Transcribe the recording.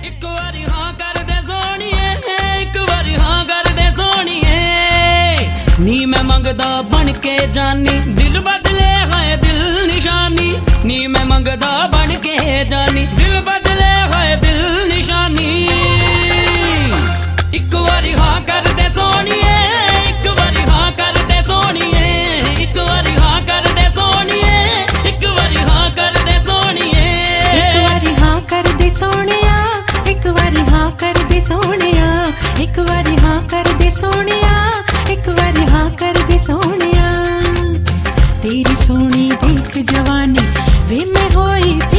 ਇੱਕ ਵਾਰੀ ਹਾਂ ਕਰ ਦੇ ਸੋਹਣੀਏ, ਇੱਕ ਵਾਰੀ ਹਾਂ ਕਰ ਦੇ ਸੋਹਣੀਏ। ਨੀ ਮੈਂ ਮੰਗਦਾ ਬਣ ਕੇ ਜਾਨੀ, ਦਿਲ ਬਦਲੇ ਹਾਏ ਦਿਲ ਨਿਸ਼ਾਨੀ। ਨੀ ਮੈਂ ਮੰਗਦਾ ਬਣ ਕੇ ਜਾਨੀ, ਦਿਲ ਬਦਲੇ ਹਾਏ ਦਿਲ ਨਿਸ਼ਾਨੀ। ਇੱਕ ਵਾਰੀ ਹਾਂ ਕਰ ਦੇ ਸੋਹਣੀਏ, ਇੱਕ ਵਾਰੀ ਹਾਂ ਕਰ ਦੇ ਸੋਹਣੀਏ। ਇੱਕ ਵਾਰੀ ਹਾਂ ਕਰ ਦੇ ਸੋਹਣੀਏ, ਇੱਕ ਵਾਰੀ ਹਾਂ ਕਰ ਦੇ ਸੋਹਣੀਏ। ਇੱਕ ਵਾਰੀ ਹਾਂ ਕਰ ਦੇ ਸੋਹਣਿਆ, ਇੱਕ ਵਾਰੀ ਹਾਂ ਕਰ ਦੇ ਸੋਹਣਿਆ। ਇੱਕ ਵਾਰੀ ਹਾਂ ਕਰ ਦੇ ਸੋਹਣਿਆ, ਇੱਕ ਵਾਰੀ ਹਾਂ ਕਰ ਦੇ ਸੋਹਣਿਆ। ਤੇਰੀ ਸੋਹਣੀ ਦੇਖ ਜਵਾਨੀ ਵੇ ਮੈਂ ਹੋਈ